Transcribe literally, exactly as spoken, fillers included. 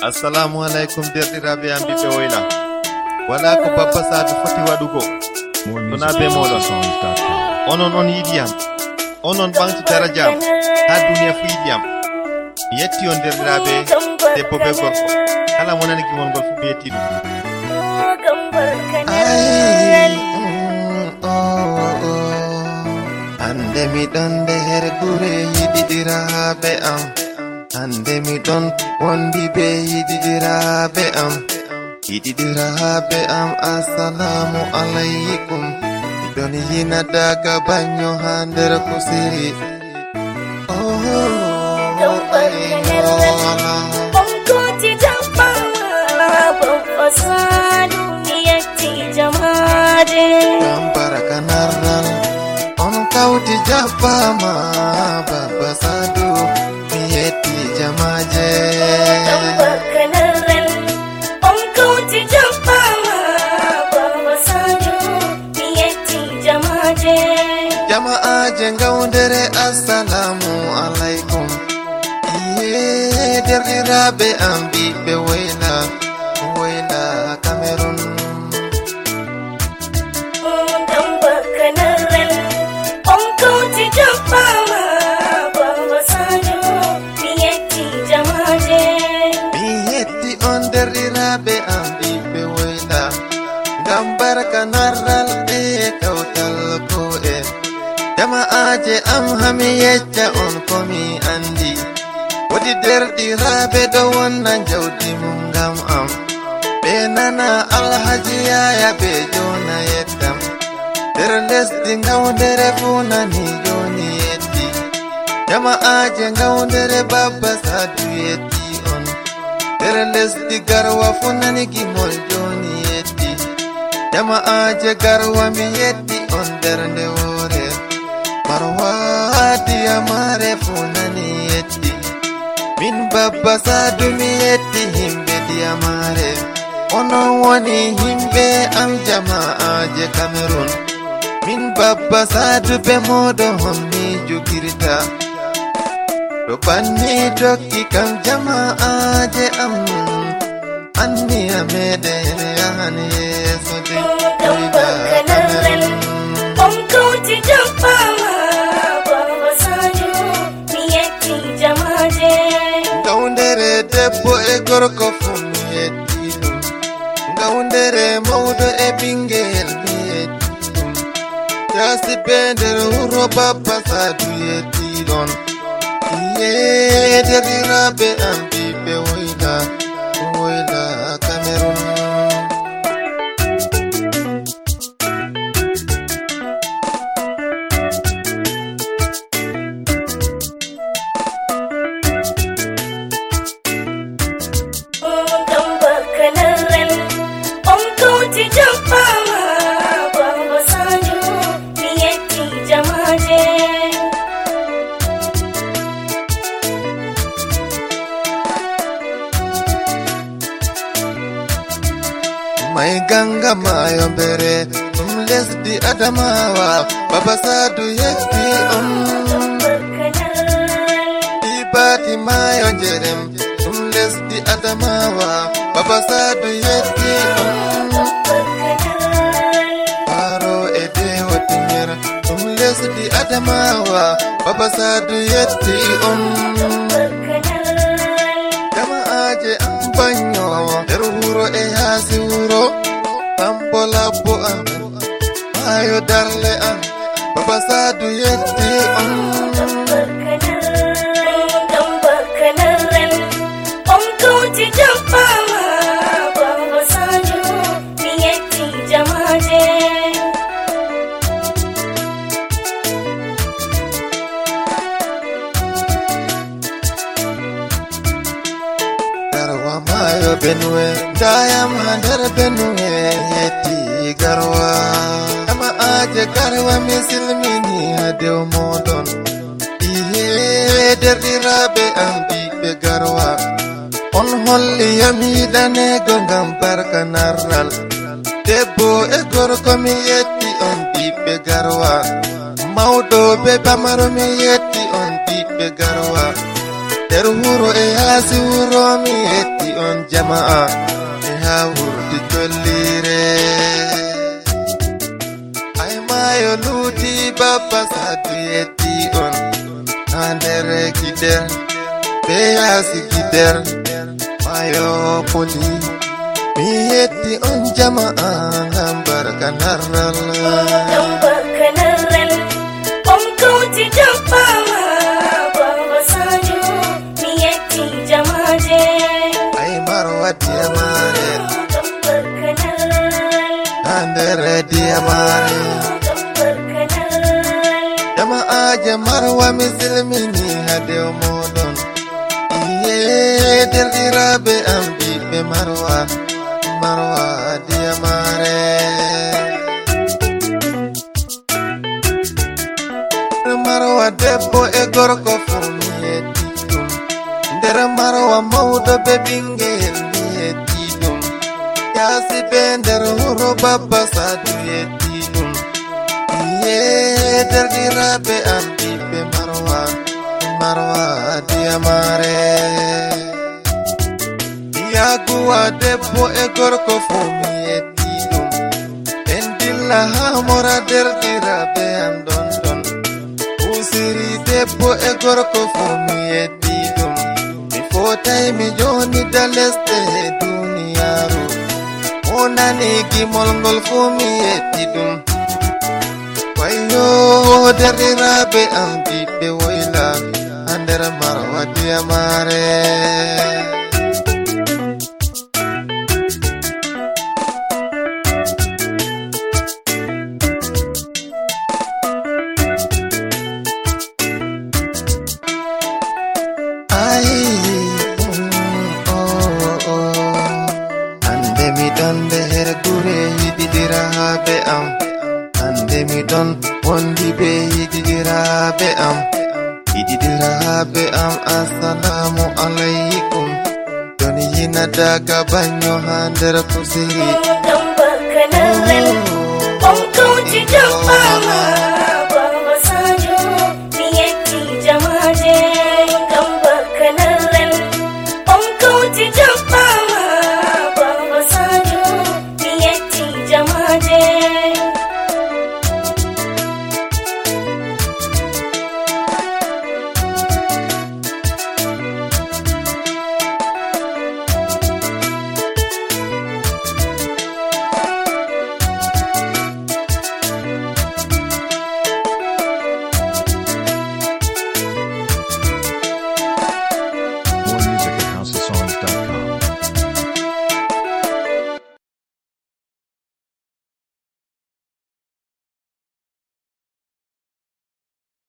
Assalamu alaikum derɗiraɓe am ɓiɓɓe woyla. Wala ko Baba Sadou foti waɗugo tona be moɗon. Onon on yiɗiyam, onon ɓamti darajam ha duniya fu yiɗiyam. Mi yetti on derɗiraɓe debbo be gorko, kala mo nani gimol ngol fu mi yetti ɗum. Hande mi ɗon nder gure yiɗiɗiraɓe am, hande mi ɗon wondi be yiɗiɗiraɓe am. Yiɗiɗiraɓe am assalamu alaikum, miɗon yina daga banyo ha nder kusiri. Onkoti dabba Baba Sadou mi yetti jamaje. Baraka narral on kawti jabbama Baba Sadou mi yetti jamaje. Baraka narral on kawti jabbama Baba Sadou mi yetti jamaje. Jama'aje ngawndere assalamu alaikum. Iye derɗiraɓe am ɓiɓɓe woyla woyla Cameroon. Baraka narral on kawti jabbama Baba Sadou mi yetti jamaje. Mi yetti on derɗiraɓe am ɓiɓɓe woyla, ngam barka narral e kawtal ko'e. Jama'aje am hami yecca on komi andi, wodi derɗiraɓe ɗo wonna jawdi mum ngam am. Ɓe nana Alhaji Yaya be jona yeddam, nder lesdi ngawndere fu nani joni yetti. Jama'aje ngawndere Baba Sadou yetti on, nder lesdi Garwa fu nani gimol joni yetti. Jama'aje Garwa mi yetti on nder nde wore, Marwadi Amare fu nani yetti. Min Baba Sadou mi yetti himɓe Diyamare, onon woni himɓe am jama'aje Cameroon. Min Baba Sadou be moɗo hommi jogirta, to banni tokki kam jama'aje am anni a meɗen yahan yeso de koyda Cameroon. On kawti jabbama Baba Sadou mi yetti jamaje. Ngawndere debbo e gorko fu mi yetti ɗum, ngawndere mawɗo e ɓingel mi yetti ɗum. Jasi be nder wuro Baba Sadou yetti ɗon. Iye derɗiraɓe am ɓiɓɓe woyla woyla Cameroon. Baraka narral on kawti jabbama Baba Sadou mi yetti jamaje. Mai ganga mayo bere ɗum lesdi Adamawa, Baba Sadou yetti on. Ibati mayo jerem ɗum lesdi Adamawa, Baba Sadou yetti on. Paro e dewo tinger ɗum lesdi Adamawa, Baba Sadou yetti on. Jama'aje am banyo nder wuro e yaasi wuro, Sambo labbo am mayo darle am, Baba Sadou yetti on. Baraka narral on kawti jabbama Baba Sadou mi yetti jamaje. Garwa mayo Benue, dayam ha nder Benue yetti Garwa. Jama'aje Garwa mi silmini ha dow moɗon. Iye derɗiraɓe am ɓiɓɓe Garwa, on holli yam yiɗanego ngam barka narral. Debbo e gorko mi yetti on ɓiɓɓe Garwa, mawɗo be pamaro mi yetti on ɓiɓɓe Garwa. Der wuro e yaasi wuro mi yetti on jama'a e ha wurdi jollire. Ay mayo luuti Baba Sadu yetti on ha nder gider be yaasi gider mayo poli. Mi yetti on jama'a ngam barka narral. Ngam barka narral on kauti jabbama Baba Sadu mi yetti jamaje. Ay Marwa Diamare Ngam barka narral ha nder Diamare. Ngam barka narral Jama'a je Marwa mi silmini hade o moɗon. Iye derɗiraɓe am ɓiɓɓe Marwa, Marwa Diamare. Marwa debbo e gorko fu mi yetti ɗum. Nder Marwa mawɗo be ɓingel mi yetti ɗum. Yaasi be nder wuro Baba Sadu yetti ɗum. Iye derɗiraɓe am ɓiɓɓe Marwa, Marwa Diamare. Yaguwa debbo e gorko fu mi yetti ɗum. En dilla ha mora derɗiraɓe am ɗon ɗon. Usiri debbo e gorko fu mi yetti ɗum. Mi fotai mi joni da lesɗe e duniyaru. Mo nani gimol ngol fu mi yetti ɗum. Wayyo derɗiraɓe am ɓiɓɓe woyla ha nder Marwa Diamare. Ay, mm, oh, oh. Hande mi ɗon nder gure yiɗiɗiraɓe am. Hande mi ɗon wondi be yiɗiɗiraɓe am. Yiɗiɗiraɓe am assalamu alaikum. Don yina daga banyo ha nder kusiri. Ngam barka narral on kauti jabbama Baba Sadu mi yetti jamaje. Ngam barka narral on kauti jabbama